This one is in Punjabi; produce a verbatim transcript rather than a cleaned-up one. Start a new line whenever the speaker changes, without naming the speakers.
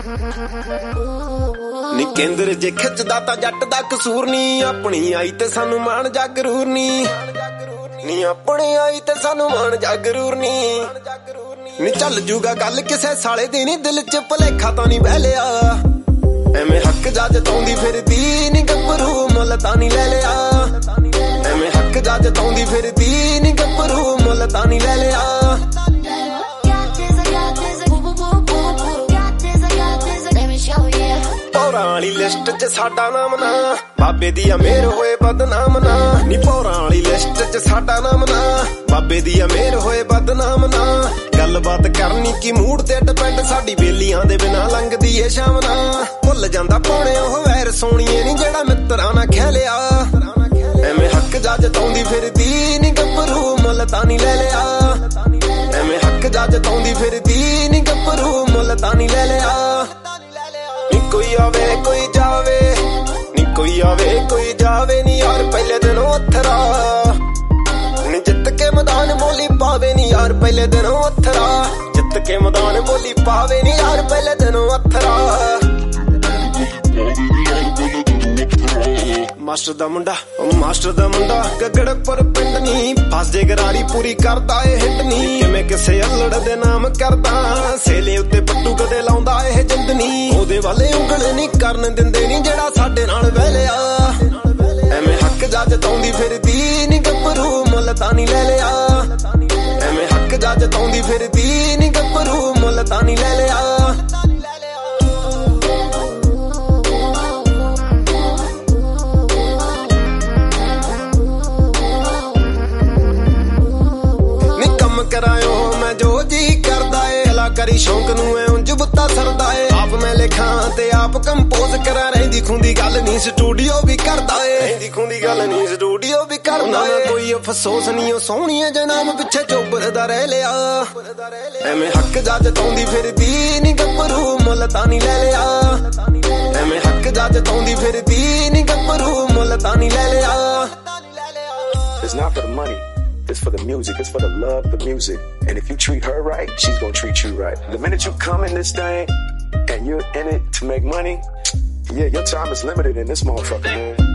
ਨੀ ਕੇਂਦਰ ਜੇ ਖਿੱਚਦਾ ਤਾਂ ਜੱਟ ਦਾ ਕਸੂਰ ਨੀ, ਆਪਣੀ ਆਈ ਤੇ ਸਾਨੂੰ ਮਾਣ ਜਾ ਗਰੂਰ ਨੀ, ਨੀ ਆਪਣੀ ਆਈ ਤੇ ਸਾਨੂੰ ਮਾਣ ਜਾ ਗਰੂਰ ਨੀ, ਨੀ ਚੱਲ ਜੂਗਾ ਗੱਲ ਕਿਸੇ ਸਾਲੇ ਦੀ ਨੀ, ਦਿਲ ਚ ਭਲੇਖਾ ਤਾਂ ਨੀ ਬਹਿ ਲਿਆ, ਐਵੇਂ ਹੱਕ ਜਾ ਜਤਾਉਂਦੀ ਫਿਰਦੀ ਨੀ ਗੱਭਰੂ ਮੁੱਲ ਤਾਂ ਨੀ ਲੈ ਲਿਆ, ਐਵੇਂ ਹੱਕ ਜਾ ਜਤਾਉਂਦੀ ਫਿਰਦੀ ਨੀ ਗੱਭਰੂ ਮੁੱਲ ਤਾਂ ਨੀ ਲੈ ਲਿਆ। ਪੌਰਾਂ ਵਾਲੀ ਲਿਸਟ ਚ ਸਾਡਾ ਨਾਮ ਨਾ, ਬਾਬੇ ਦੀ ਅਮੀਰ ਹੋਏ ਬਦਨਾਮ ਨਾ, ਨੀ ਪੌਰਾਂ ਵਾਲੀ ਲਿਸਟ ਚ ਸਾਡਾ ਨਾਮ ਨਾ, ਬਾਬੇ ਦੀ ਅਮੀਰ ਹੋਏ ਬਦਨਾਮ ਨਾ, ਗੱਲਬਾਤ ਕਰਨੀ ਕੀ ਮੂਡ ਤੇ ਡਿਪੈਂਡ, ਸਾਡੀ ਬੇਲੀਆਂ ਦੇ ਬਿਨਾਂ ਲੰਘਦੀ ਏ ਸ਼ਾਮ ਨਾ, ਭੁੱਲ ਜਾਂਦਾ ਪਾਉਣੇ ਉਹ ਵੈਰ ਸੋਣੀਏ ਨੀ ਜਿਹੜਾ ਮਿੱਤਰਾਂ ਨਾ ਖਹਿਲਿਆ, ਐਵੇਂ ਹੱਕ ਜਾ ਜਤਾਉਂਦੀ ਫਿਰਦੀ ਨੀ ਗੱਭਰੂ ਮੁੱਲ ਤਾਂ ਨੀ ਲੈ ਲਿਆ, ਐਵੇਂ ਹੱਕ ਜਾ ਜਤਾਉਂਦੀ ਫਿਰਦੀ ਨੀ ਗੱਭਰੂ ਮੁੱਲ ਤਾਂ ਨੀ ਲੈ ਲਿਆ। ਨੀ ਕੋਈ ਆਵੇ ਕੋਈ ਜਾਵੇ, ਨੀ ਕੋਈ ਆਵੇ ਕੋਈ ਜਾਵੇ ਨੀ ਯਾਰ ਪਹਿਲੇ ਦਿਨੋਂ ਅਥਰਾ, ਨੀ ਜਿੱਤ ਕੇ ਮੈਦਾਨ ਬੋਲੀ ਪਾਵੇ ਨੀ ਯਾਰ ਪਹਿਲੇ ਦਿਨੋਂ ਅਥਰਾ, ਜਿੱਤ ਕੇ ਮੈਦਾਨ ਬੋਲੀ ਪਾਵੇ ਨੀ ਯਾਰ ਪਹਿਲੇ ਦਿਨੋਂ ਅਥਰਾ। ਮਾਸਟਰ ਦਾ ਮੁੰਡਾ ਉਹ ਮਾਸਟਰ ਦਾ ਮੁੰਡਾ ਗਗੜਪੁਰ ਪਿੰਡ ਨੀ, ਫਸ ਜੇ ਗਰਾਰੀ ਪੂਰੀ ਕਰਦਾ ਏ ਹਿੱਟ ਨੀ, ਕਿਵੇਂ ਕਿਸੇ ਅਲੜ ਦੇ ਨਾਮ ਕਰਦਾ, ਸੇਲੇ ਉੱਤੇ ਪੱਟੂ ਕਦੇ ਲਾਉਂਦਾ ਇਹ ਜਿੰਦ ਨੀ, ਉਹਦੇ ਵਾਲੇ ਉਂਗਲ ਨੀ ਕਰਨ ਦਿੰਦੇ ਨੀ ਜਿਹੜਾ ਸਾਡੇ ਨਾਲ ਵਹਿਲਿਆ, ਐਵੇਂ ਹੱਕ ਜਾ ਜਤਾਉਂਦੀ ਫਿਰਦੀ ਨੀ ਗੱਭਰੂ ਮੁੱਲ ਤਾਂ ਨੀ ਲੈ ਲਿਆ, ਐਵੇਂ ਹੱਕ ਜਾ ਜਤਾਉਂਦੀ ਫਿਰਦੀ ਨੀ ਗੱਭਰੂ ਮੁੱਲ ਤਾਂ ਨੀ ਲੈ ਲਿਆ। ਕਰਾਇਓ ਮੈਂ ਜੋ ਜੀ ਕਰਦਾ ਏ, ਕਲਾਕਾਰੀ ਸ਼ੌਂਕ ਨੂੰ ਐ ਉਂਝ ਬੁੱਤਾ ਸਰਦਾ ਏ, ਆਪ ਮੈਂ ਲਿਖਾਂ ਤੇ ਆਪ ਕੰਪੋਜ਼ ਕਰਾਂ, ਰਹਿੰਦੀ ਖੁੰਦੀ ਗੱਲ ਨਹੀਂ ਸਟੂਡੀਓ ਵੀ ਕਰਦਾ ਏ, ਰਹਿੰਦੀ ਖੁੰਦੀ ਗੱਲ ਨਹੀਂ ਸਟੂਡੀਓ ਵੀ ਕਰਦਾ ਏ, ਕੋਈ ਅਫਸੋਸ ਨਹੀਂ ਉਹ ਸੋਹਣੀਏ ਜਨਾਬ ਪਿੱਛੇ ਚੋਬਰਦਾ ਰਹਿ ਲਿਆ, ਐਵੇਂ ਹੱਕ ਜਾ ਜਤਾਉਂਦੀ ਫਿਰਦੀ ਨੀ ਗੱਭਰੂ ਮੁੱਲ ਤਾਂ ਨੀ ਲੈ ਲਿਆ, ਐਵੇਂ ਹੱਕ ਜਾ ਜਤਾਉਂਦੀ ਫਿਰਦੀ ਨੀ ਗੱਭਰੂ ਮੁੱਲ ਤਾਂ ਨੀ ਲੈ ਲਿਆ।
It's not for the money. It's for the music. It's for the love of the music. And if you treat her right, she's gonna treat you right. The minute you come in this thing and you're in it to make money, yeah, your time is limited in this motherfucker, man.